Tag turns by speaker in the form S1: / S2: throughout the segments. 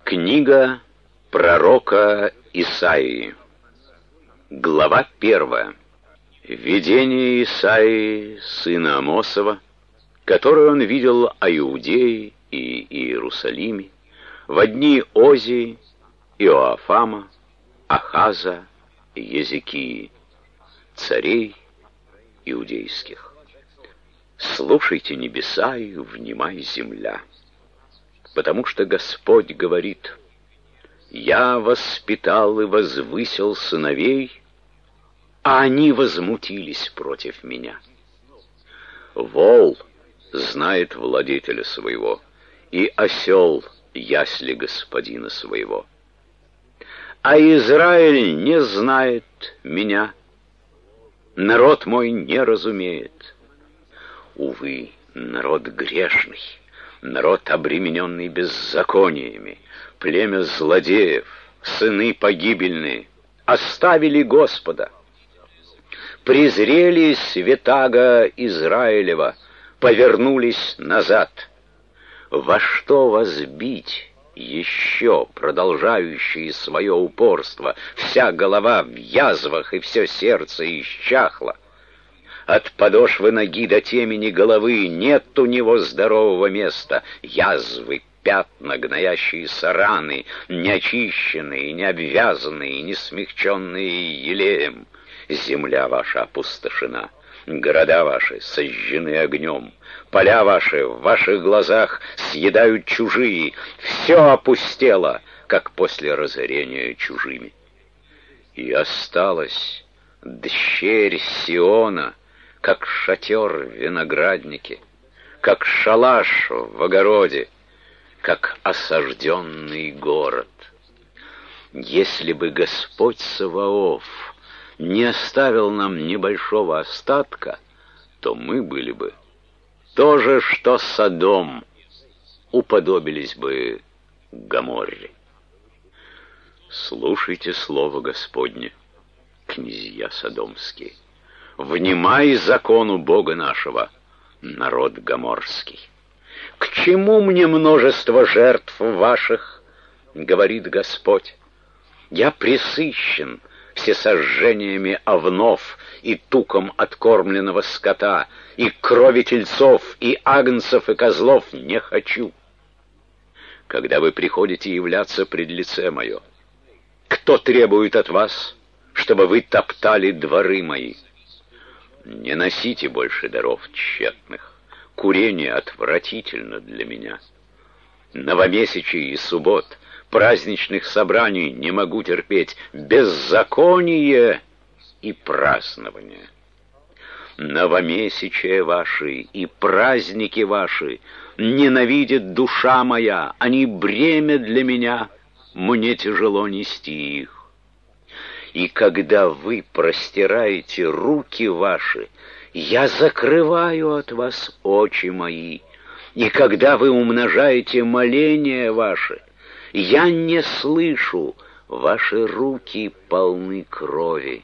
S1: Книга пророка Исаии. Глава 1. Видение Исаии, сына Амосова, которое он видел о Иудее и Иерусалиме во дни Озии, Иоафама, Ахаза и Езекии, царей иудейских. Слушайте небеса и внимай земля, потому что Господь говорит: «Я воспитал и возвысил сыновей, а они возмутились против меня». Вол знает владетеля своего, и осел ясли господина своего. А Израиль не знает меня, народ мой не разумеет. Увы, народ грешный, народ, обремененный беззакониями, племя злодеев, сыны погибельные, оставили Господа, презрели святаго Израилева, повернулись назад. Во что вас бить еще, продолжающие свое упорство? Вся голова в язвах, и все сердце исчахло. От подошвы ноги до темени головы нет у него здорового места. Язвы, пятна, гноящиеся раны, неочищенные, не обвязанные, не смягченные елеем. Земля ваша опустошена, города ваши сожжены огнем, поля ваши в ваших глазах съедают чужие. Все опустело, как после разорения чужими. И осталась дщерь Сиона, как шатер в винограднике, как шалаш в огороде, как осажденный город. Если бы Господь Саваоф не оставил нам небольшого остатка, то мы были бы то же, что Содом, уподобились бы Гоморре. Слушайте слово Господне, князья содомские. Внимай закону Бога нашего, народ гоморский. К чему мне множество жертв ваших, говорит Господь? Я пресыщен всесожжениями овнов и туком откормленного скота, и крови тельцов, и агнцев, и козлов не хочу. Когда вы приходите являться пред лице мое, кто требует от вас, чтобы вы топтали дворы мои? Не носите больше даров тщетных. Курение отвратительно для меня. Новомесячий и суббот, праздничных собраний не могу терпеть. Беззаконие и празднование. Новомесячия ваши и праздники ваши ненавидит душа моя. Они бремя для меня, мне тяжело нести их. И когда вы простираете руки ваши, я закрываю от вас очи мои. И когда вы умножаете моления ваши, я не слышу, ваши руки полны крови.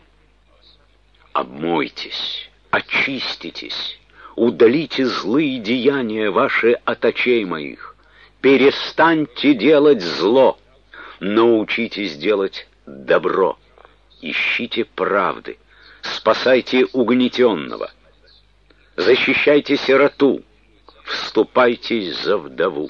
S1: Обмойтесь, очиститесь, удалите злые деяния ваши от очей моих. Перестаньте делать зло, научитесь делать добро. Ищите правды, спасайте угнетенного, защищайте сироту, вступайтесь за вдову.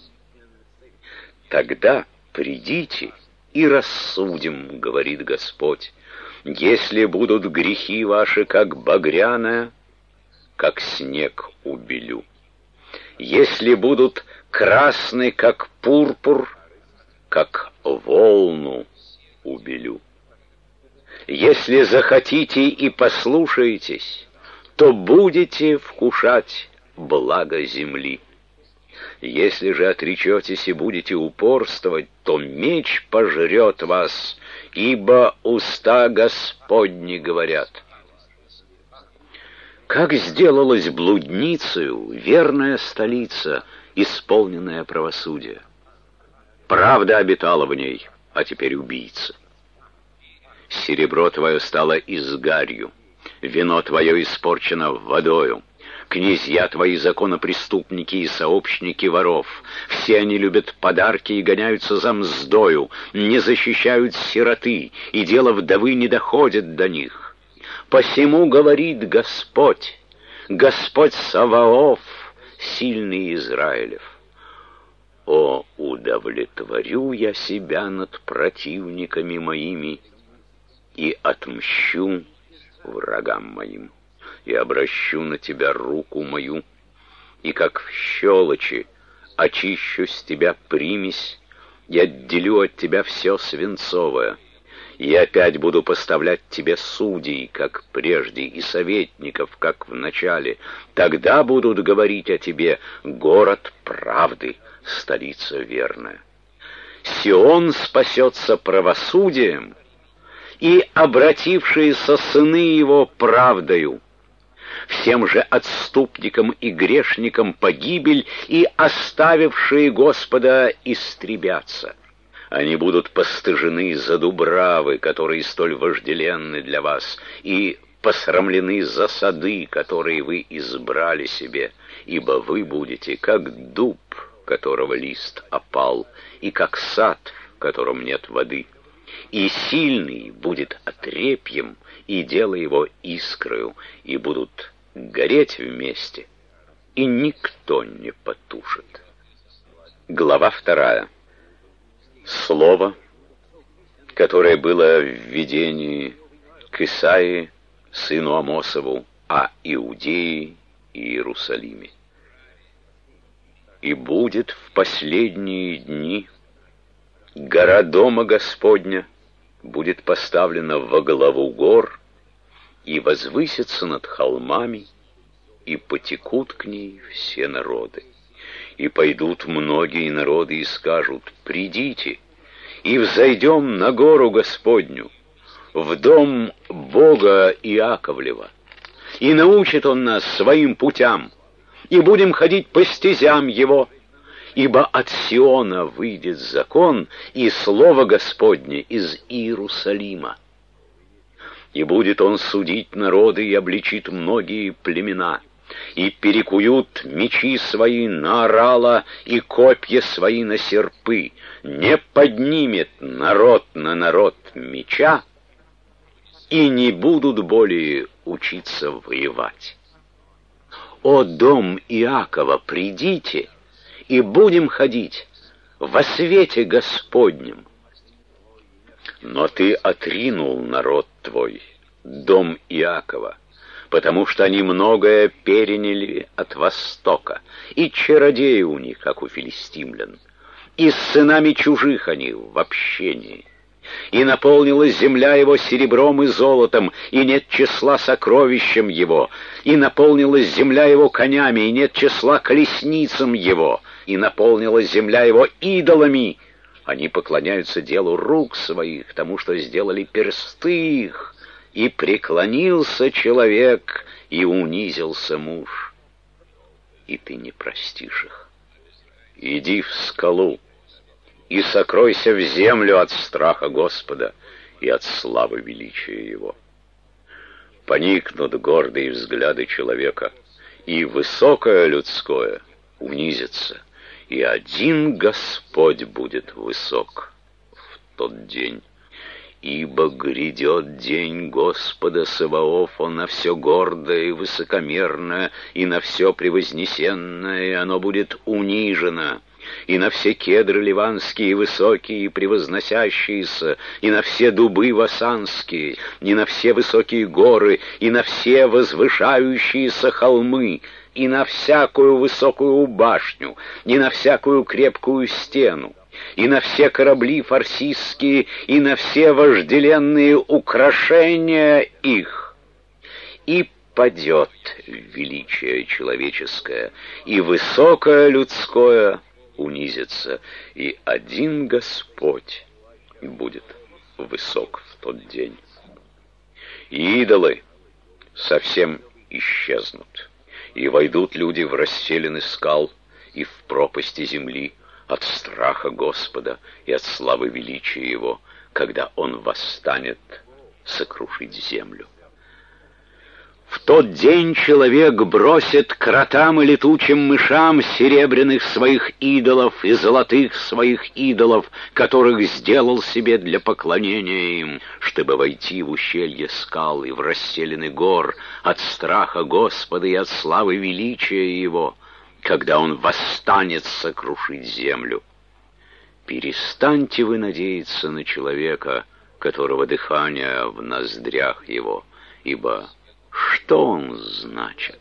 S1: Тогда придите и рассудим, говорит Господь. Если будут грехи ваши, как багряная, как снег убелю. Если будут красны, как пурпур, как волну убелю. Если захотите и послушаетесь, то будете вкушать благо земли. Если же отречетесь и будете упорствовать, то меч пожрет вас, ибо уста Господни говорят. Как сделалась блудницею верная столица, исполненная правосудия. Правда обитала в ней, а теперь убийца. Серебро твое стало изгарью, вино твое испорчено водою. Князья твои законопреступники и сообщники воров. Все они любят подарки и гоняются за мздою, не защищают сироты, и дело вдовы не доходит до них. Посему говорит Господь, Господь Саваоф, сильный Израилев: о, удовлетворю я себя над противниками моими и отмщу врагам моим, и обращу на тебя руку мою, и как в щелочи очищу с тебя примесь, и отделю от тебя все свинцовое, и опять буду поставлять тебе судей, как прежде, и советников, как в начале. Тогда будут говорить о тебе: город правды, столица верная. Сион спасется правосудием, и обратившиеся сыны его правдою. Всем же отступникам и грешникам погибель, и оставившие Господа истребятся. Они будут постыжены за дубравы, которые столь вожделенны для вас, и посрамлены за сады, которые вы избрали себе, ибо вы будете как дуб, которого лист опал, и как сад, в котором нет воды. И сильный будет отрепьем, и дело его искрою, и будут гореть вместе, и никто не потушит. Глава 2. Слово, которое было в видении к Исаии, сыну Амосову, о Иудее и Иерусалиме. И будет в последние дни гора дома Господня будет поставлена во главу гор, и возвысится над холмами, и потекут к ней все народы. И пойдут многие народы и скажут: придите, и взойдем на гору Господню, в дом Бога Иаковлева, и научит Он нас своим путям, и будем ходить по стезям Его, ибо от Сиона выйдет закон, и слово Господне из Иерусалима. И будет Он судить народы, и обличит многие племена, и перекуют мечи свои на орала, и копья свои на серпы. Не поднимет народ на народ меча, и не будут более учиться воевать. О, дом Иакова, придите, и будем ходить во свете Господнем. Но ты отринул народ твой, дом Иакова, потому что они многое переняли от Востока, и чародеи у них, как у филистимлян, и с сынами чужих они в общении. И наполнилась земля его серебром и золотом, и нет числа сокровищем его, и наполнилась земля его конями, и нет числа колесницам его, и наполнилась земля его идолами. Они поклоняются делу рук своих, тому, что сделали персты их, и преклонился человек, и унизился муж, и ты не простишь их. Иди в скалу, и сокройся в землю от страха Господа и от славы величия Его. Поникнут гордые взгляды человека, и высокое людское унизится, и один Господь будет высок в тот день. Ибо грядет день Господа Саваофа на все гордое и высокомерное, и на все превознесенное, и оно будет унижено, и на все кедры ливанские высокие и превозносящиеся, и на все дубы васанские, и на все высокие горы, и на все возвышающиеся холмы, и на всякую высокую башню, и на всякую крепкую стену, и на все корабли фарсистские, и на все вожделенные украшения их. И падет величие человеческое, и высокое людское унизится, и один Господь будет высок в тот день. И идолы совсем исчезнут, и войдут люди в расселины скал и в пропасти земли, от страха Господа и от славы величия Его, когда Он восстанет сокрушить землю. В тот день человек бросит кротам и летучим мышам серебряных своих идолов и золотых своих идолов, которых сделал себе для поклонения им, чтобы войти в ущелье скал и в расселины гор от страха Господа и от славы величия Его, когда Он восстанет сокрушить землю. Перестаньте вы надеяться на человека, которого дыхание в ноздрях его, ибо что он значит?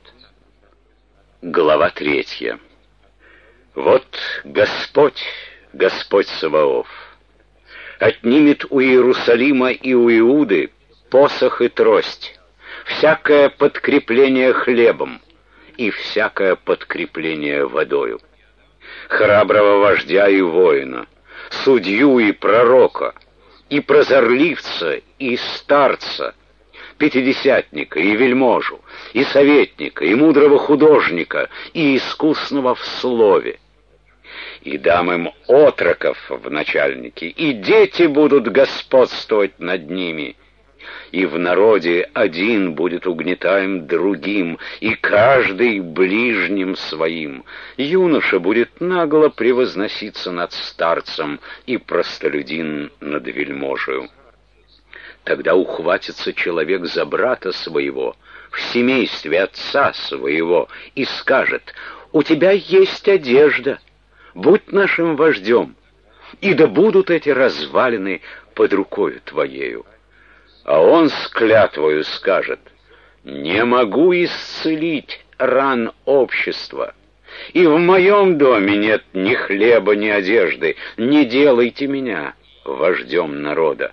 S1: Глава 3. Вот Господь, Господь Саваоф, отнимет у Иерусалима и у Иуды посох и трость, всякое подкрепление хлебом и всякое подкрепление водою, храброго вождя и воина, судью и пророка, и прозорливца, и старца, пятидесятника и вельможу, и советника, и мудрого художника, и искусного в слове. И дам им отроков в начальники, и дети будут господствовать над ними. И в народе один будет угнетаем другим, и каждый ближним своим. Юноша будет нагло превозноситься над старцем, и простолюдин над вельможею. Тогда ухватится человек за брата своего в семействе отца своего и скажет: «У тебя есть одежда, будь нашим вождем, и да будут эти развалины под рукою твоею». А он с клятвою скажет: «Не могу исцелить ран общества, и в моем доме нет ни хлеба, ни одежды, не делайте меня вождем народа».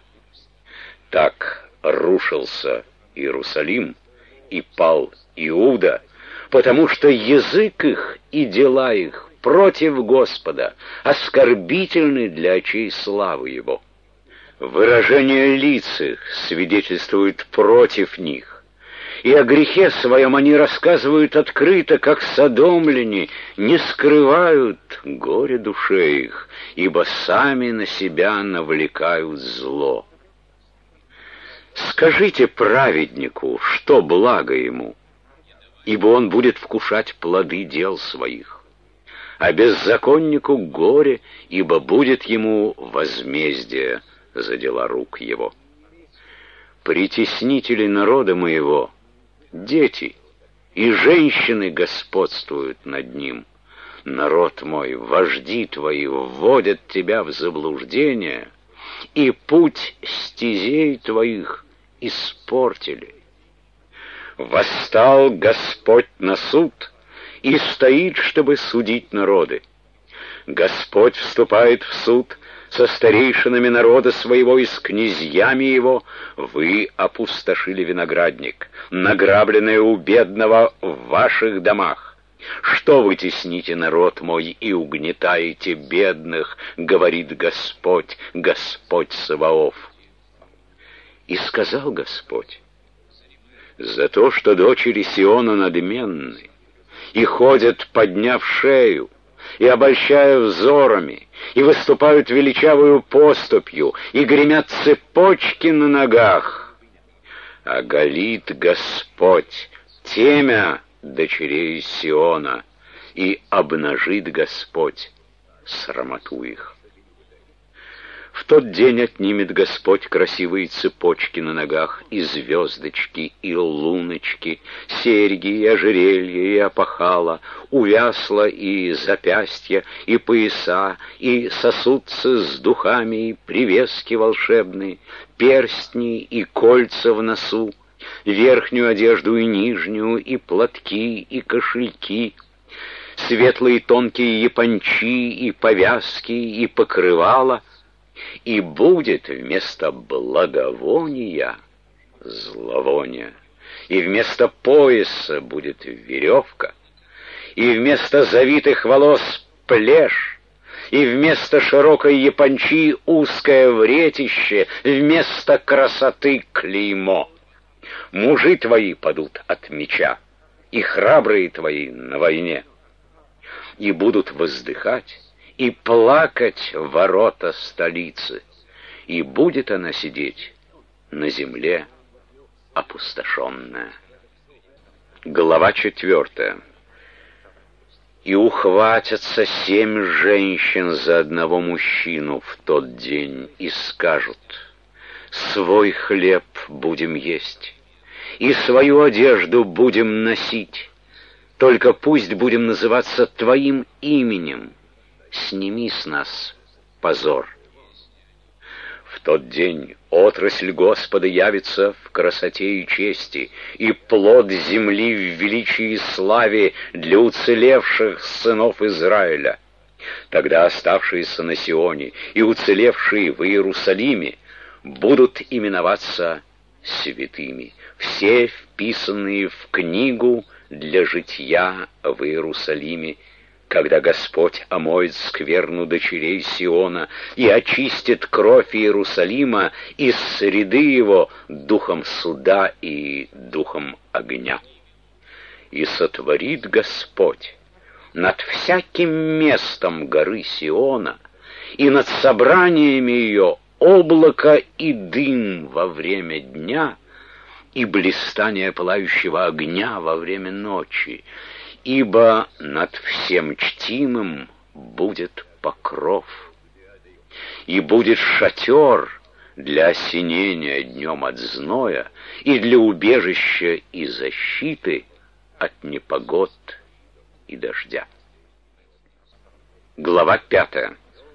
S1: Так рушился Иерусалим и пал Иуда, потому что язык их и дела их против Господа оскорбительны для очей славы Его. Выражение лиц их свидетельствует против них, и о грехе своем они рассказывают открыто, как содомляне, не скрывают горе душе их, ибо сами на себя навлекают зло. Скажите праведнику, что благо ему, ибо он будет вкушать плоды дел своих, а беззаконнику горе, ибо будет ему возмездие за дела рук его. Притеснители народа моего, дети и женщины господствуют над ним. Народ мой, вожди твои вводят тебя в заблуждение, и путь стезей твоих испортили. Восстал Господь на суд и стоит, чтобы судить народы. Господь вступает в суд со старейшинами народа своего и с князьями его. Вы опустошили виноградник, награбленное у бедного в ваших домах. Что вы тесните народ мой и угнетаете бедных, говорит Господь, Господь Саваоф. И сказал Господь: за то, что дочери Сиона надменны и ходят, подняв шею, и обольщая взорами, и выступают величавую поступью, и гремят цепочки на ногах, оголит Господь темя дочерей Сиона, и обнажит Господь срамоту их. В тот день отнимет Господь красивые цепочки на ногах, и звездочки, и луночки, серьги, и ожерелья, и опахала, увясла и запястья, и пояса, и сосудцы с духами, и привески волшебные, перстни и кольца в носу, верхнюю одежду и нижнюю, и платки, и кошельки, светлые тонкие япончи, и повязки, и покрывала. И будет вместо благовония зловоние, и вместо пояса будет веревка, и вместо завитых волос плешь, и вместо широкой япончи узкое вретище, вместо красоты клеймо. Мужи твои падут от меча, и храбрые твои на войне, и будут воздыхать и плакать ворота столицы, и будет она сидеть на земле опустошенная. Глава 4. «И ухватятся 7 женщин за одного мужчину в тот день и скажут: свой хлеб будем есть, и свою одежду будем носить, только пусть будем называться Твоим именем, сними с нас позор. В тот день отрасль Господа явится в красоте и чести, и плод земли в величии и славе для уцелевших сынов Израиля. Тогда оставшиеся на Сионе и уцелевшие в Иерусалиме будут именоваться святыми, все вписанные в книгу для житья в Иерусалиме, когда Господь омоет скверну дочерей Сиона и очистит кровь Иерусалима из среды его духом суда и духом огня. И сотворит Господь над всяким местом горы Сиона и над собраниями ее облако и дым во время дня и блистание пылающего огня во время ночи, ибо над всем чтимым будет покров, и будет шатер для осенения днем от зноя и для убежища и защиты от непогод и дождя». Глава 5.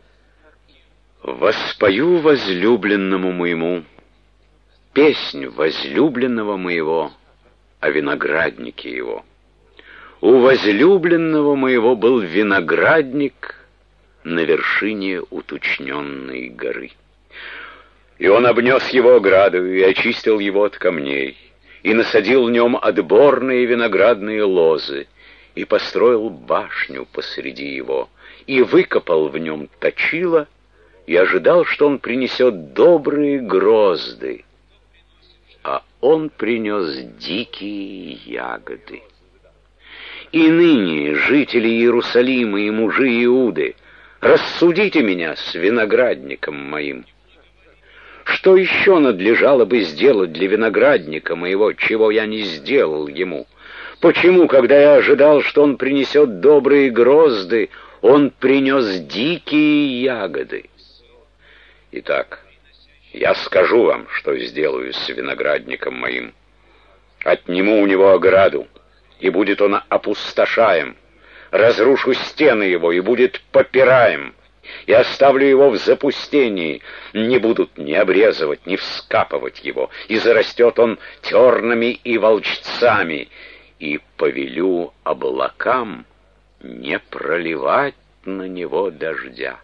S1: «Воспою возлюбленному моему песнь возлюбленного моего о винограднике его. У возлюбленного моего был виноградник на вершине уточненной горы. И он обнес его ограду и очистил его от камней, и насадил в нем отборные виноградные лозы, и построил башню посреди его, и выкопал в нем точило, и ожидал, что он принесет добрые грозды, а он принес дикие ягоды. И ныне, жители Иерусалима и мужи Иуды, рассудите меня с виноградником моим. Что еще надлежало бы сделать для виноградника моего, чего я не сделал ему? Почему, когда я ожидал, что он принесет добрые грозды, он принес дикие ягоды? Итак, я скажу вам, что сделаю с виноградником моим. Отниму у него ограду, и будет он опустошаем. Разрушу стены его, и будет попираем. И оставлю его в запустении. Не будут ни обрезывать, ни вскапывать его. И зарастет он тернами и волчцами. И повелю облакам не проливать на него дождя.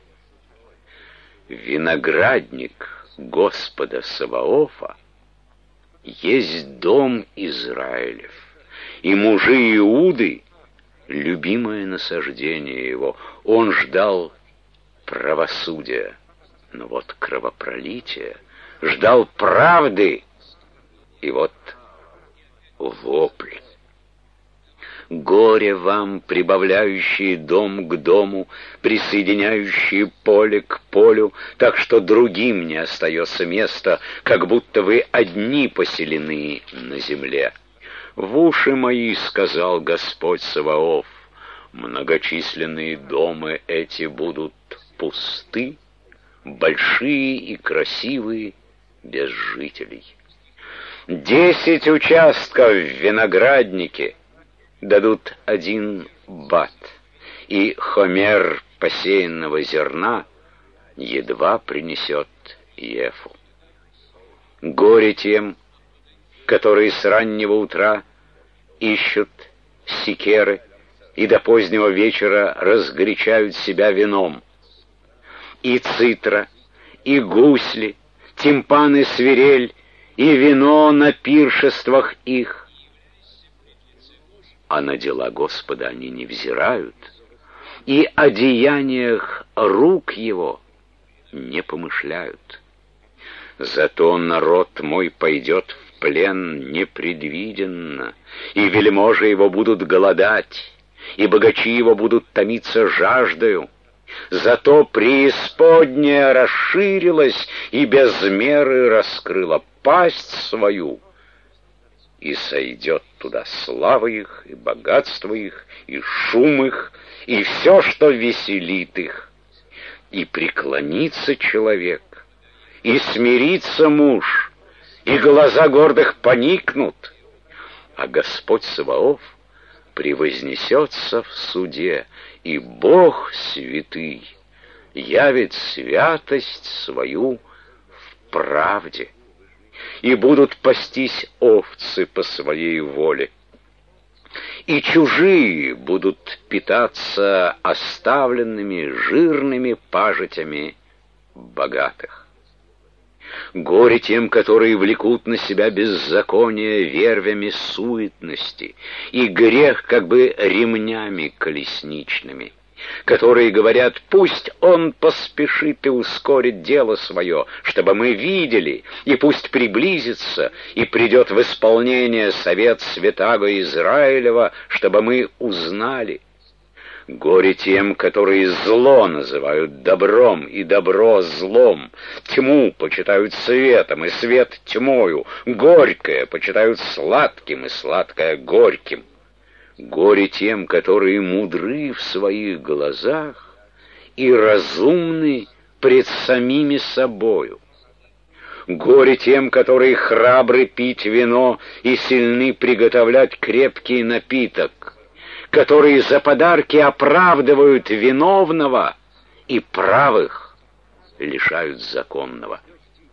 S1: Виноградник Господа Саваофа есть дом Израилев, и мужи Иуды — любимое насаждение его. Он ждал правосудия, но вот кровопролитие, ждал правды, и вот вопль. Горе вам, прибавляющие дом к дому, присоединяющие поле к полю, так что другим не остается места, как будто вы одни поселены на земле. В уши мои, сказал Господь Саваоф, многочисленные дома эти будут пусты, большие и красивые, без жителей. 10 участков в винограднике дадут 1 бат, и хомер посеянного зерна едва принесет ефу. Горе тем, которые с раннего утра ищут секеры и до позднего вечера разгорячают себя вином. И цитра, и гусли, тимпаны, свирель, и вино на пиршествах их. А на дела Господа они не взирают, и о деяниях рук его не помышляют. Зато народ мой пойдет в плен непредвиденно, и вельможи его будут голодать, и богачи его будут томиться жаждою. Зато преисподняя расширилась и без меры раскрыла пасть свою, и сойдет туда слава их, и богатство их, и шум их, и все, что веселит их. И преклонится человек, и смирится муж, и глаза гордых поникнут, а Господь Саваоф превознесется в суде, и Бог святый явит святость свою в правде, и будут пастись овцы по своей воле, и чужие будут питаться оставленными жирными пажитями богатых. Горе тем, которые влекут на себя беззаконие вервями суетности и грех как бы ремнями колесничными, которые говорят: пусть он поспешит и ускорит дело свое, чтобы мы видели, и пусть приблизится и придет в исполнение совет святаго Израилева, чтобы мы узнали. Горе тем, которые зло называют добром, и добро злом, тьму почитают светом, и свет тьмою, горькое почитают сладким, и сладкое горьким. Горе тем, которые мудры в своих глазах и разумны пред самими собою. Горе тем, которые храбры пить вино и сильны приготовлять крепкий напиток, которые за подарки оправдывают виновного и правых лишают законного.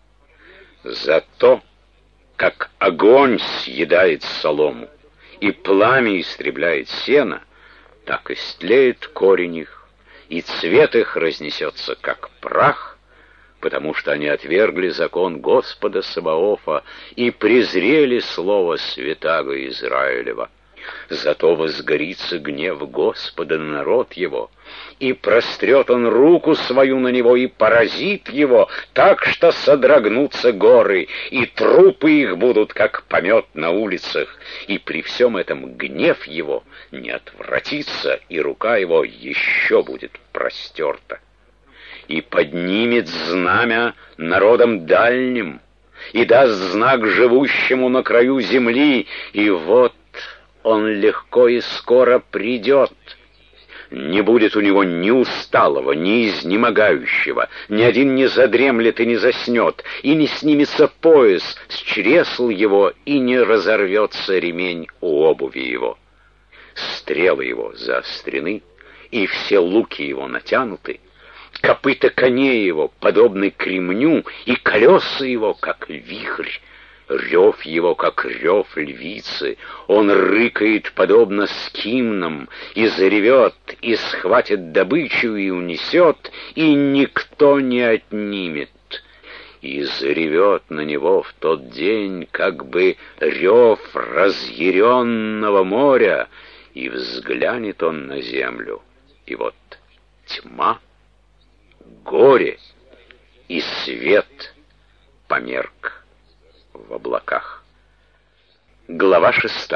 S1: Зато, как огонь съедает солому и пламя истребляет сено, так истлеет корень их, и цвет их разнесется, как прах, потому что они отвергли закон Господа Саваофа и презрели слово святаго Израилева. Зато возгорится гнев Господа на народ его, и прострет он руку свою на него, и поразит его, так что содрогнутся горы, и трупы их будут, как помет на улицах, и при всем этом гнев его не отвратится, и рука его еще будет простерта. И поднимет знамя народом дальним, и даст знак живущему на краю земли, и вот он легко и скоро придет. Не будет у него ни усталого, ни изнемогающего, ни один не задремлет и не заснет, и не снимется пояс с чресл его, и не разорвется ремень у обуви его. Стрелы его заострены, и все луки его натянуты, копыта коней его подобны кремню, и колеса его, как вихрь. Рев его, как рев львицы, он рыкает, подобно скимнам, и заревет, и схватит добычу, и унесет, и никто не отнимет. И заревет на него в тот день, как бы рев разъяренного моря, и взглянет он на землю, и вот тьма, горе и свет померк в облаках. Глава 6.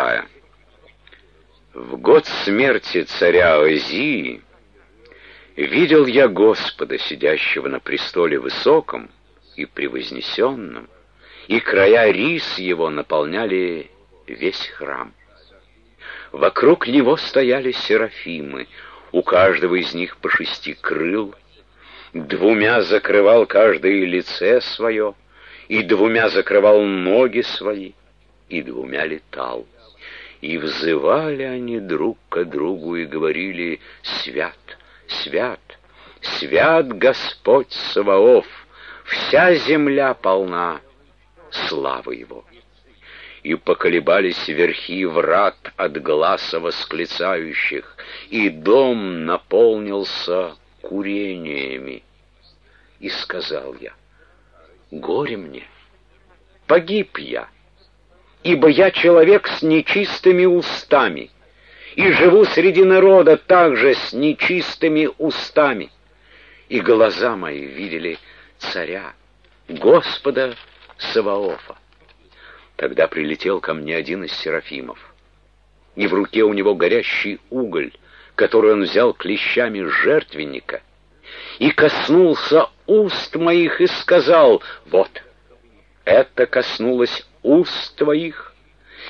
S1: В год смерти царя Озии видел я Господа, сидящего на престоле высоком и превознесенном, и края рис его наполняли весь храм. Вокруг него стояли серафимы, у каждого из них по 6 крыл, 2 закрывал каждое лице свое, и 2 закрывал ноги свои, и 2 летал. И взывали они друг к другу и говорили: «Свят, свят, свят Господь Саваоф, вся земля полна славы Его». И поколебались верхи врат от гласа восклицающих, и дом наполнился курениями. И сказал я: «Горе мне, погиб я, ибо я человек с нечистыми устами, и живу среди народа также с нечистыми устами, и глаза мои видели царя, Господа Саваофа». Тогда прилетел ко мне один из серафимов, и в руке у него горящий уголь, который он взял клещами жертвенника, и коснулся уст моих и сказал: «Вот, это коснулось уст твоих,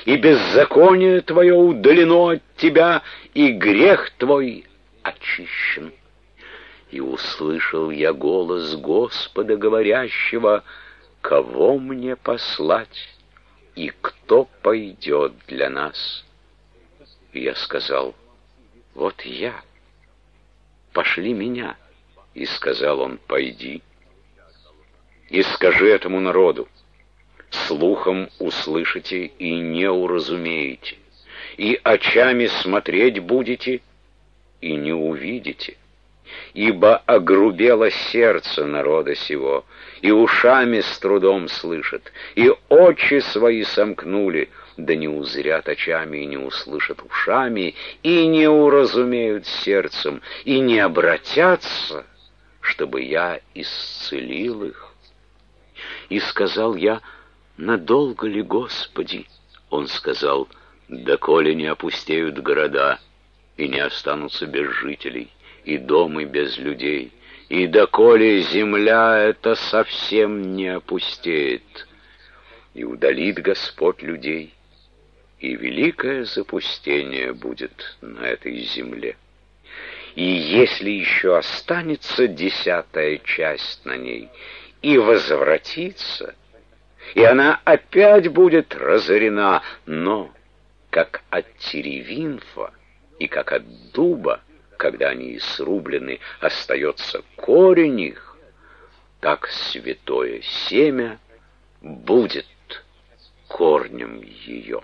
S1: и беззаконие твое удалено от тебя, и грех твой очищен. И услышал я голос Господа, говорящего: кого мне послать, и кто пойдет для нас? И я сказал: вот я, пошли меня. И сказал он: пойди и скажи этому народу: слухом услышите и не уразумеете, и очами смотреть будете и не увидите. Ибо огрубело сердце народа сего, и ушами с трудом слышат, и очи свои сомкнули, да не узрят очами и не услышат ушами, и не уразумеют сердцем, и не обратятся, чтобы я исцелил их. И сказал я: надолго ли, Господи? Он сказал: доколе не опустеют города, и не останутся без жителей, и дома без людей, и доколе земля эта совсем не опустеет. И удалит Господь людей, и великое запустение будет на этой земле. И если еще останется 10-я часть на ней, и возвратится, и она опять будет разорена, но как от теревинфа и как от дуба, когда они срублены, остается корень их, так святое семя будет корнем ее.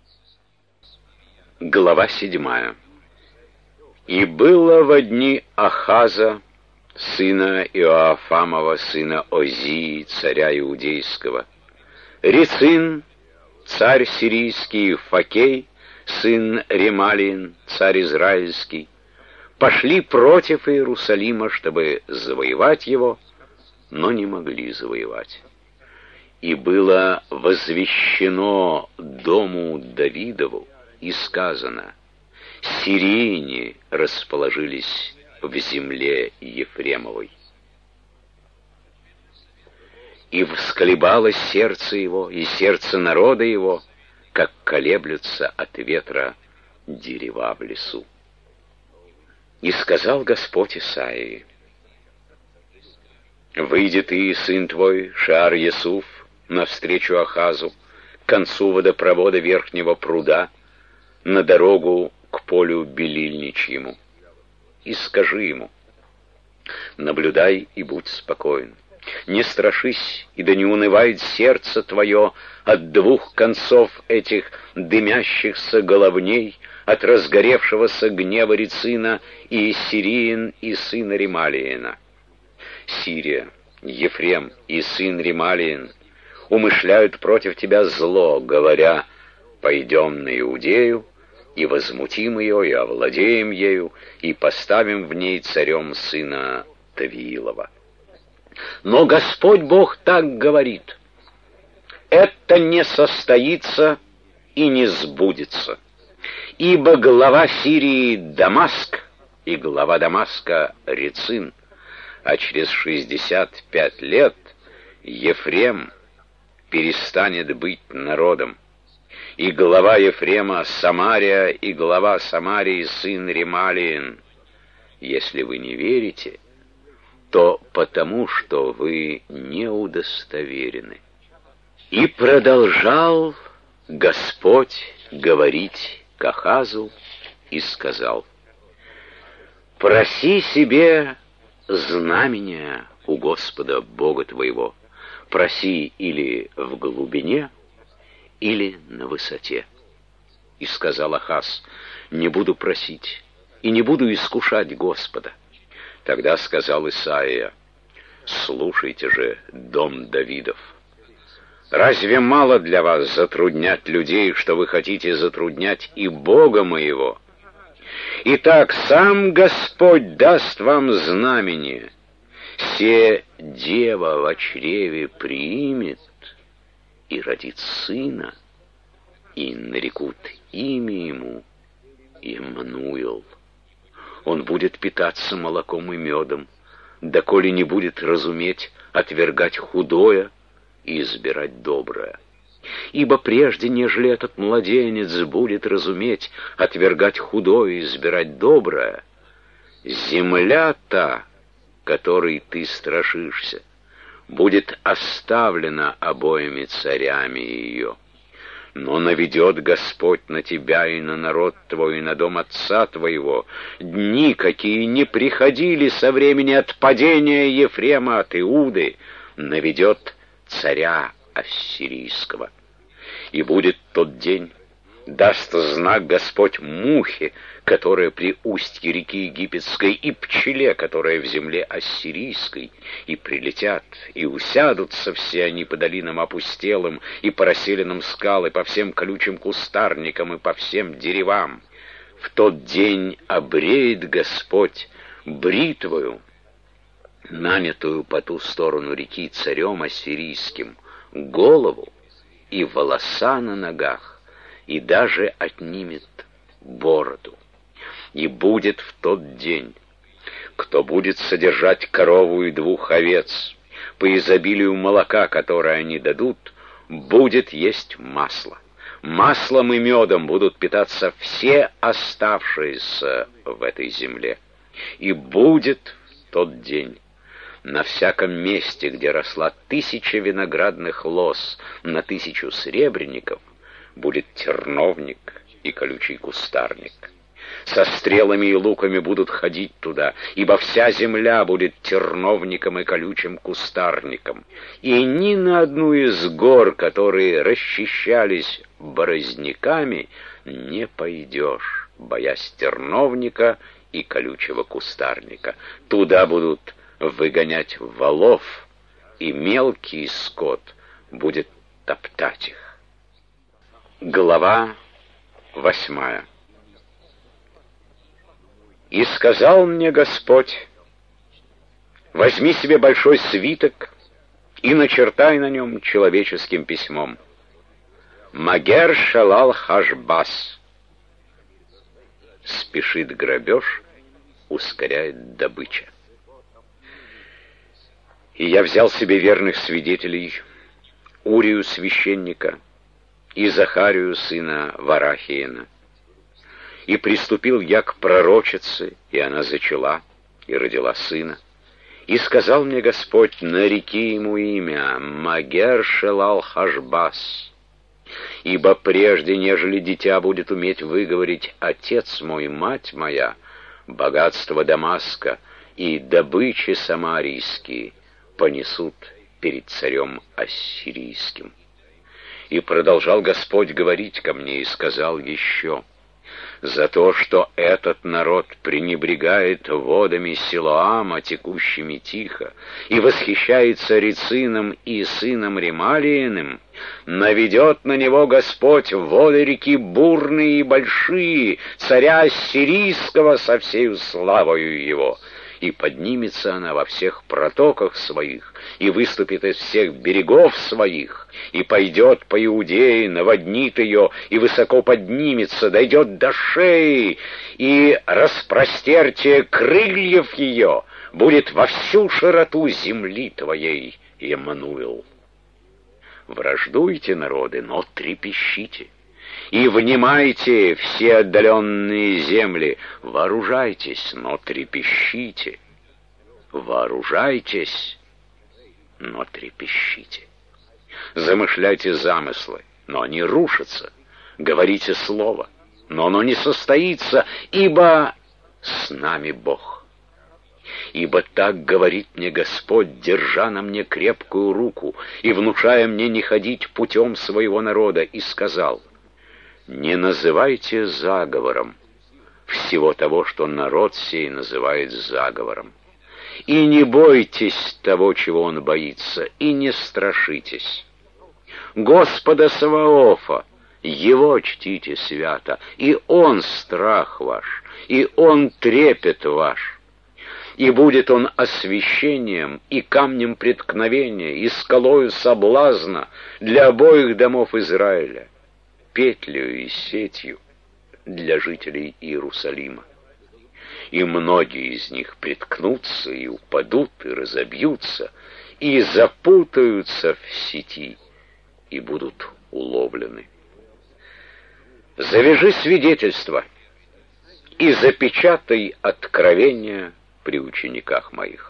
S1: Глава 7. И было во дни Ахаза, сына Иоафамова, сына Озии, царя иудейского, Рецин, царь сирийский, Факей, сын Ремалиин, царь израильский, пошли против Иерусалима, чтобы завоевать его, но не могли завоевать. И было возвещено дому Давидову, и сказано: сирияне расположились в земле Ефремовой. И всколебалось сердце его, и сердце народа его, как колеблются от ветра дерева в лесу. И сказал Господь Исаии: выйди ты и сын твой, Шаар-Ясуф, навстречу Ахазу, к концу водопровода верхнего пруда, на дорогу к полю Белильничьему, и скажи ему: наблюдай и будь спокоен, не страшись, и да не унывает сердце твое от двух концов этих дымящихся головней, от разгоревшегося гнева Рецина и Сириин и сына Ремалиина. Сирия, Ефрем и сын Ремалиин умышляют против тебя зло, говоря: пойдем на Иудею, и возмутим ее, и овладеем ею, и поставим в ней царем сына Тавиилова. Но Господь Бог так говорит: это не состоится и не сбудется, ибо глава Сирии Дамаск, и глава Дамаска Рецин, а через 65 лет Ефрем перестанет быть народом, и глава Ефрема Самария, и глава Самарии сын Ремалиин. Если вы не верите, то потому, что вы не удостоверены. И продолжал Господь говорить к Ахазу и сказал: проси себе знамения у Господа Бога твоего, проси или в глубине, или на высоте. И сказал Ахаз: не буду просить и не буду искушать Господа. Тогда сказал Исаия: слушайте же, дом Давидов, разве мало для вас затруднять людей, что вы хотите затруднять и Бога моего? Итак, сам Господь даст вам знамение: се дева во чреве приимет и родит сына, и нарекут имя ему Иммануил. Он будет питаться молоком и медом, доколе не будет разуметь отвергать худое и избирать доброе. Ибо прежде, нежели этот младенец будет разуметь отвергать худое и избирать доброе, земля та, которой ты страшишься, будет оставлена обоими царями ее. Но наведет Господь на тебя и на народ твой, и на дом отца твоего дни, какие не приходили со времени отпадения Ефрема от Иуды, наведет царя ассирийского. И будет тот день, даст знак Господь мухе, которая при устье реки Египетской, и пчеле, которая в земле ассирийской, и прилетят, и усядутся все они по долинам опустелым, и по расселенным скал, и по всем колючим кустарникам, и по всем деревам. В тот день обреет Господь бритвою, нанятую по ту сторону реки царем ассирийским, голову и волоса на ногах, и даже отнимет бороду. И будет в тот день, кто будет содержать корову и 2 овец, по изобилию молока, которое они дадут, будет есть масло. Маслом и медом будут питаться все оставшиеся в этой земле. И будет в тот день на всяком месте, где росла 1000 виноградных лоз на 1000 сребреников, будет терновник и колючий кустарник. Со стрелами и луками будут ходить туда, ибо вся земля будет терновником и колючим кустарником. И ни на одну из гор, которые расчищались борозняками, не пойдешь, боясь терновника и колючего кустарника. Туда будут выгонять волов, и мелкий скот будет топтать их. Глава 8. И сказал мне Господь: возьми себе большой свиток и начертай на нем человеческим письмом: Магер Шалал Хашбас. Спешит грабеж, ускоряет добыча. И я взял себе верных свидетелей, Урию священника и Захарию сына Варахиина. И приступил я к пророчице, и она зачала, и родила сына. И сказал мне Господь: нареки ему имя Магер Шалал Хашбас, ибо прежде, нежели дитя будет уметь выговорить «Отец мой, мать моя», богатство Дамаска и добычи самарийские понесут перед царем ассирийским. И продолжал Господь говорить ко мне, и сказал еще: за то, что этот народ пренебрегает водами Силоама, текущими тихо, и восхищается Рецином и сыном Ремалииным, наведет на него Господь воды реки бурные и большие, царя ассирийского со всею славою его. И поднимется она во всех протоках своих, и выступит из всех берегов своих, и пойдет по Иудее, наводнит ее, и высоко поднимется, дойдет до шеи, и распростертие крыльев ее будет во всю широту земли твоей, Емануил. Враждуйте, народы, но трепещите. И внимайте, все отдаленные земли, вооружайтесь, но трепещите. Вооружайтесь, но трепещите. Замышляйте замыслы, но они рушатся. Говорите слово, но оно не состоится, ибо с нами Бог. Ибо так говорит мне Господь, держа на мне крепкую руку и внушая мне не ходить путем своего народа, и сказал: не называйте заговором всего того, что народ сей называет заговором. И не бойтесь того, чего он боится, и не страшитесь. Господа Саваофа, его чтите свято, и он страх ваш, и он трепет ваш. И будет он освящением и камнем преткновения, и скалою соблазна для обоих домов Израиля, петлею и сетью для жителей Иерусалима. И многие из них приткнутся и упадут, и разобьются, и запутаются в сети, и будут уловлены. Завяжи свидетельство и запечатай откровения при учениках моих.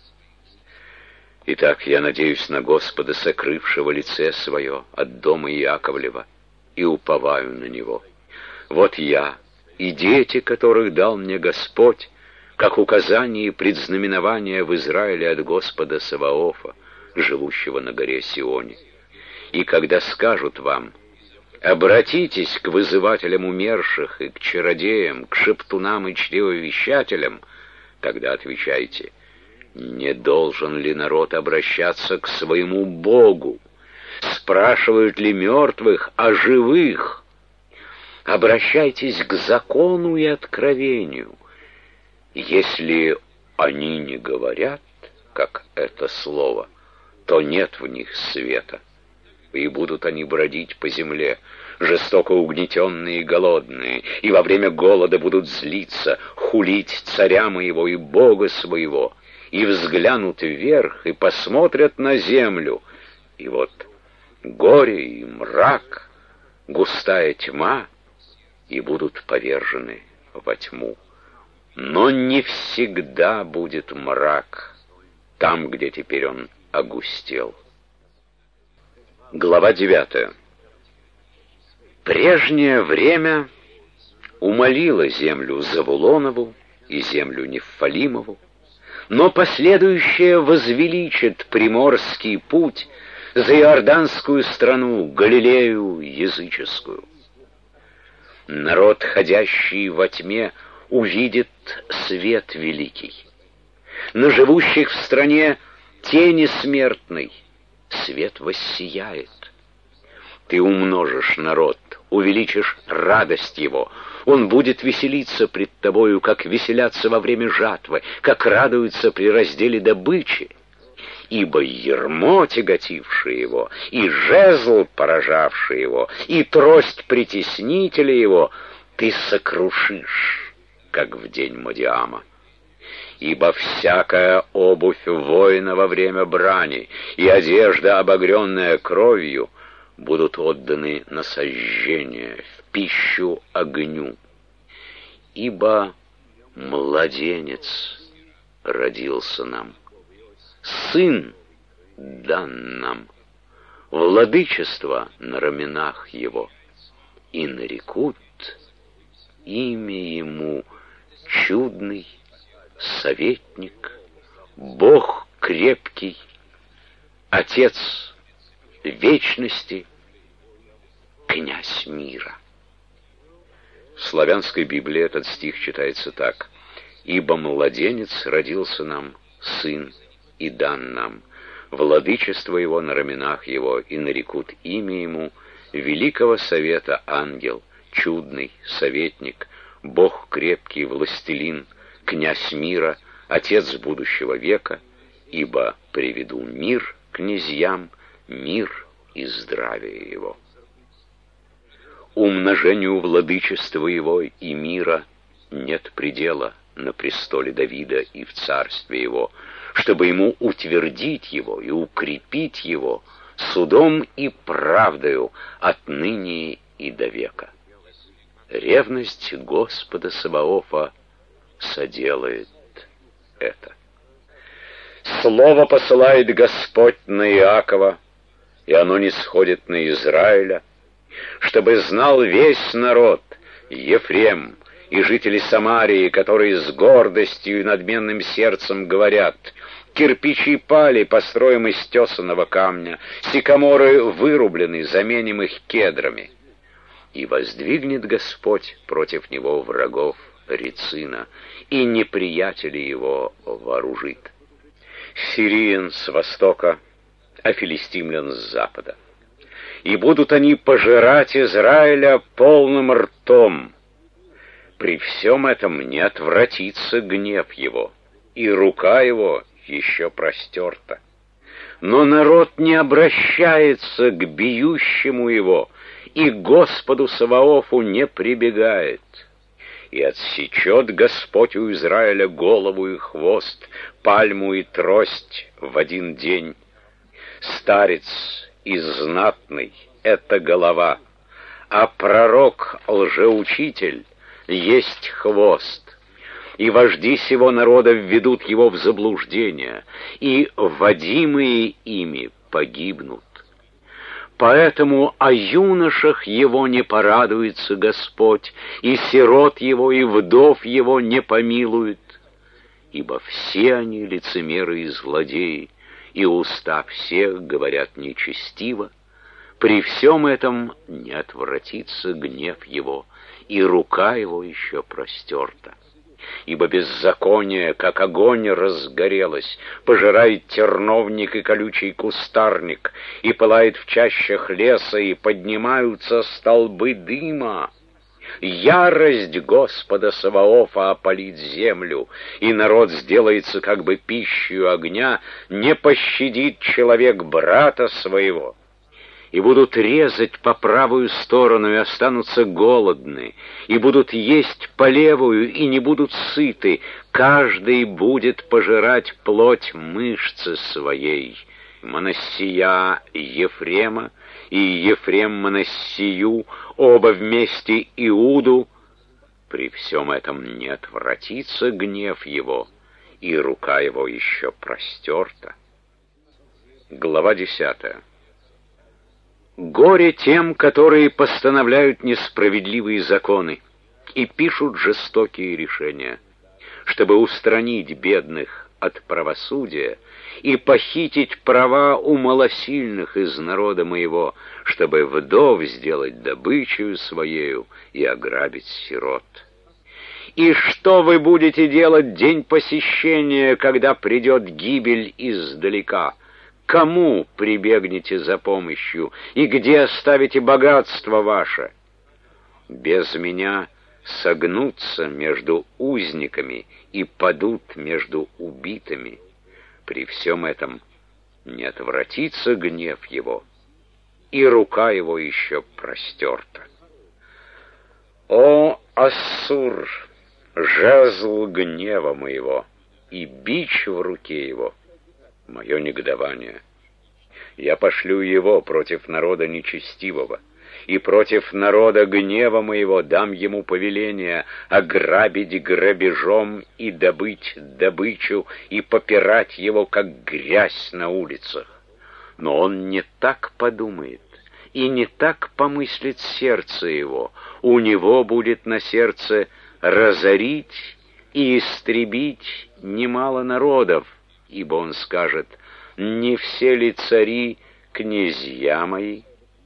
S1: Итак, я надеюсь на Господа, сокрывшего лице свое от дома Иаковлева, и уповаю на Него. Вот я и дети, которых дал мне Господь, как указание и предзнаменование в Израиле от Господа Саваофа, живущего на горе Сионе. И когда скажут вам: обратитесь к вызывателям умерших и к чародеям, к шептунам и чревовещателям, тогда отвечайте: не должен ли народ обращаться к своему Богу? Спрашивают ли мертвых о живых? Обращайтесь к закону и откровению. Если они не говорят, как это слово, то нет в них света, и будут они бродить по земле, жестоко угнетенные и голодные, и во время голода будут злиться, хулить царя моего и Бога своего, и взглянут вверх, и посмотрят на землю, и вот горе и мрак, густая тьма, и будут повержены во тьму. Но не всегда будет мрак там, где теперь он огустел. Глава 9. Прежнее время умолило землю Завулонову и землю Неффалимову, но последующее возвеличит приморский путь за Иорданскую страну, Галилею языческую. Народ, ходящий во тьме, увидит свет великий. На живущих в стране тени смертной свет воссияет. Ты умножишь народ, увеличишь радость его. Он будет веселиться пред тобою, как веселятся во время жатвы, как радуются при разделе добычи. Ибо ярмо, тяготившее его, и жезл, поражавший его, и трость притеснителя его, ты сокрушишь, как в день Мадиама. Ибо всякая обувь воина во время брани и одежда, обогренная кровью, будут отданы на сожжение, в пищу огню. Ибо младенец родился нам, сын дан нам, владычество на раменах его, и нарекут имя ему чудный, советник, Бог крепкий, Отец вечности, князь мира. В славянской Библии этот стих читается так: «Ибо младенец родился нам, сын и дан нам, владычество его на раменах его, и нарекут имя ему великого совета ангел, чудный советник, Бог крепкий, властелин, князь мира, Отец будущего века, ибо приведу мир князьям, мир и здравие его». Умножению владычества его и мира нет предела на престоле Давида и в царстве его, чтобы ему утвердить его и укрепить его судом и правдою отныне и до века. Ревность Господа Саваофа соделает это. Слово посылает Господь на Иакова, и оно не сходит на Израиля, чтобы знал весь народ, Ефрем и жители Самарии, которые с гордостью и надменным сердцем говорят: кирпичи пали, построим из тесаного камня, сикаморы вырублены, заменим их кедрами. И воздвигнет Господь против него врагов Рецина, и неприятелей его вооружит. Сириен с востока, а филистимлян с запада. И будут они пожирать Израиля полным ртом. При всем этом не отвратится гнев его, и рука его еще простерта. Но народ не обращается к бьющему его, и к Господу Саваофу не прибегает. И отсечет Господь у Израиля голову и хвост, пальму и трость в один день. Старец и знатный, — это голова, а пророк-лжеучитель есть хвост. И вожди сего народа введут его в заблуждение, и водимые ими погибнут. Поэтому о юношах его не порадуется Господь, и сирот его, и вдов его не помилует, ибо все они лицемеры и злодеи, и уста всех говорят нечестиво. При всем этом не отвратится гнев его, и рука его еще простерта. Ибо беззаконие, как огонь, разгорелось, пожирает терновник и колючий кустарник, и пылает в чащах леса, и поднимаются столбы дыма. Ярость Господа Саваофа опалит землю, и народ сделается как бы пищей огня, не пощадит человек брата своего. И будут резать по правую сторону, и останутся голодны, и будут есть по левую, и не будут сыты, каждый будет пожирать плоть мышцы своей. Манассия Ефрема, и Ефрем Манассию, оба вместе Иуду. При всем этом не отвратится гнев его, и рука его еще простерта. Глава 10. Горе тем, которые постановляют несправедливые законы и пишут жестокие решения, чтобы устранить бедных от правосудия и похитить права у малосильных из народа моего, чтобы вдов сделать добычею своею и ограбить сирот. И что вы будете делать день посещения, когда придет гибель издалека? Кому прибегнете за помощью, и где оставите богатство ваше? Без меня согнутся между узниками и падут между убитыми. При всем этом не отвратится гнев его, и рука его еще простерта. О, Ассур, жезл гнева моего, и бич в руке его — мое негодование. Я пошлю его против народа нечестивого, и против народа гнева моего дам ему повеление ограбить грабежом и добыть добычу, и попирать его, как грязь на улицах. Но он не так подумает, и не так помыслит сердце его. У него будет на сердце разорить и истребить немало народов, ибо он скажет: не все ли цари князья мои?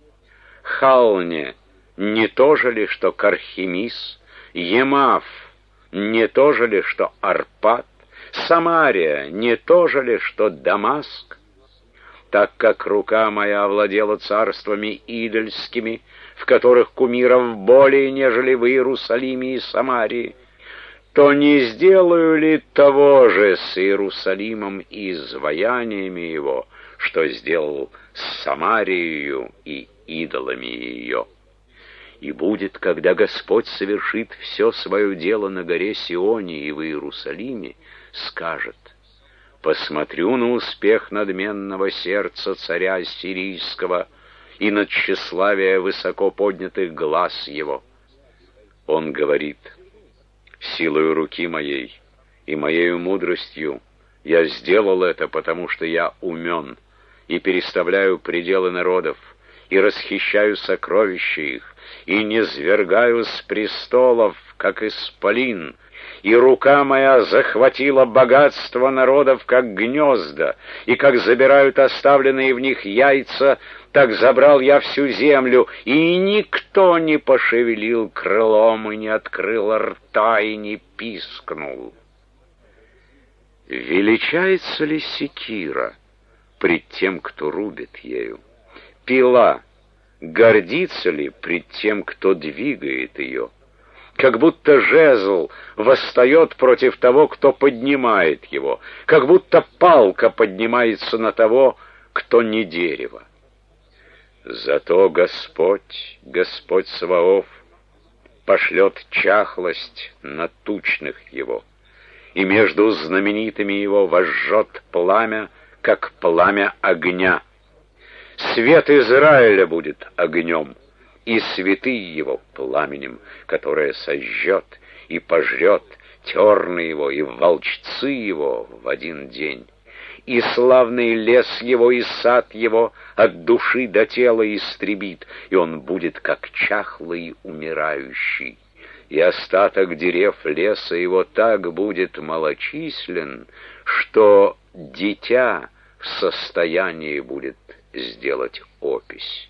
S1: Халне не то же ли, что Кархемис? Емав не то же ли, что Арпад? Самария не то же ли, что Дамаск? Так как рука моя овладела царствами идольскими, в которых кумиров более, нежели в Иерусалиме и Самарии, то не сделаю ли того же с Иерусалимом и изваяниями его, что сделал с Самарией и идолами ее? И будет, когда Господь совершит все свое дело на горе Сионе и в Иерусалиме, скажет: посмотрю на успех надменного сердца царя сирийского и на тщеславие высоко поднятых глаз его. Он говорит: силою руки моей и моею мудростью я сделал это, потому что я умен, и переставляю пределы народов, и расхищаю сокровища их, и низвергаю с престолов, как исполин, и рука моя захватила богатство народов, как гнезда, и как забирают оставленные в них яйца, так забрал я всю землю, и никто не пошевелил крылом, и не открыл рта, и не пискнул. Величается ли секира пред тем, кто рубит ею? Пила гордится ли пред тем, кто двигает ее? Как будто жезл восстает против того, кто поднимает его, как будто палка поднимается на того, кто не дерево. Зато Господь, Господь Саваоф, пошлет чахлость на тучных его, и между знаменитыми его возжжет пламя, как пламя огня. свет Израиля будет огнем, и святые его пламенем, которое сожжет и пожрет терны его и волчцы его в один день. И славный лес его и сад его от души до тела истребит, и он будет как чахлый умирающий. И остаток дерев леса его так будет малочислен, что дитя в состоянии будет сделать опись.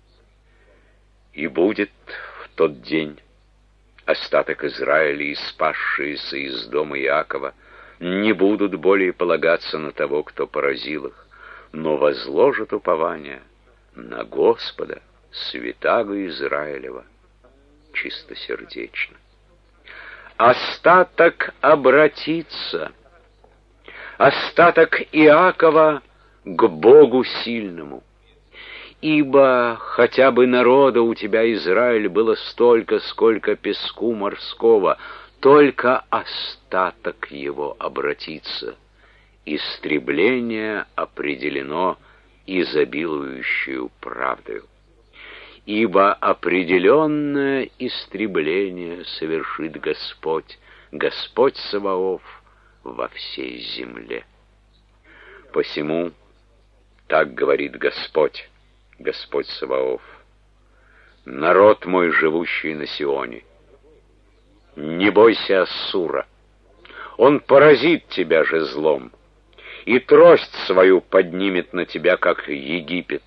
S1: И будет в тот день остаток Израиля и спасшиеся из дома Иакова не будут более полагаться на того, кто поразил их, но возложат упование на Господа, святаго Израилева, чистосердечно. Остаток обратится, остаток Иакова к Богу сильному. Ибо хотя бы народа у тебя, Израиль, было столько, сколько песку морского, только остаток его обратится. Истребление определено изобилующую правдою. Ибо определенное истребление совершит Господь, Господь Саваоф во всей земле. Посему так говорит Господь, Господь Саваоф: народ мой, живущий на Сионе, не бойся Ассура, он поразит тебя же злом, и трость свою поднимет на тебя, как Египет.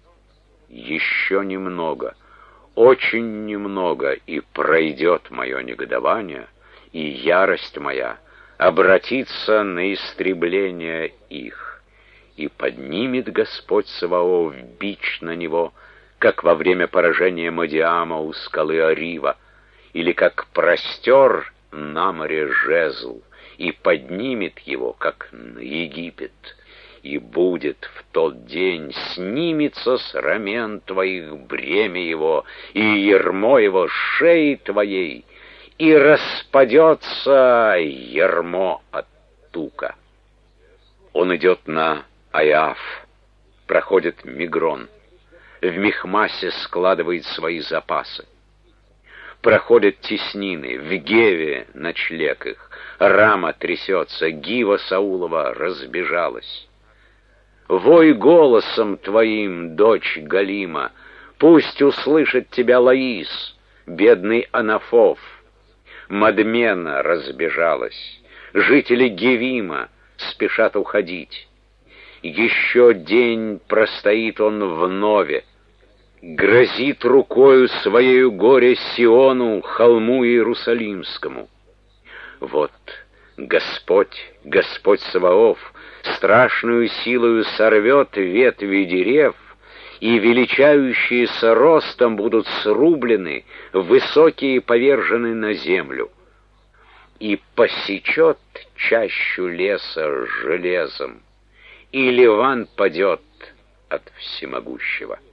S1: Еще немного, очень немного, и пройдет мое негодование, и ярость моя обратится на истребление их, и поднимет Господь Саваоф бич на него, как во время поражения Мадиама у скалы Арива, или как простер на море жезл, и поднимет его, как на Египет. И будет в тот день, снимется с рамен твоих бремя его, и ярмо его с шеи твоей, и распадется ярмо от тука. Он идет на Аиаф, проходит Мигрон, в Михмасе складывает свои запасы. Проходят теснины, в Геве ночлег их, Рама трясется, Гива Саулова разбежалась. Вой голосом твоим, дочь Галима, пусть услышит тебя Лаис, бедный Анафов. Мадмена разбежалась, жители Гевима спешат уходить. Еще день простоит он в Нове, грозит рукою своею горе Сиону, холму Иерусалимскому. Вот Господь, Господь Саваоф, страшную силою сорвет ветви дерев, и величающиеся ростом будут срублены, высокие повержены на землю. И посечет чащу леса железом, и Ливан падет от всемогущего.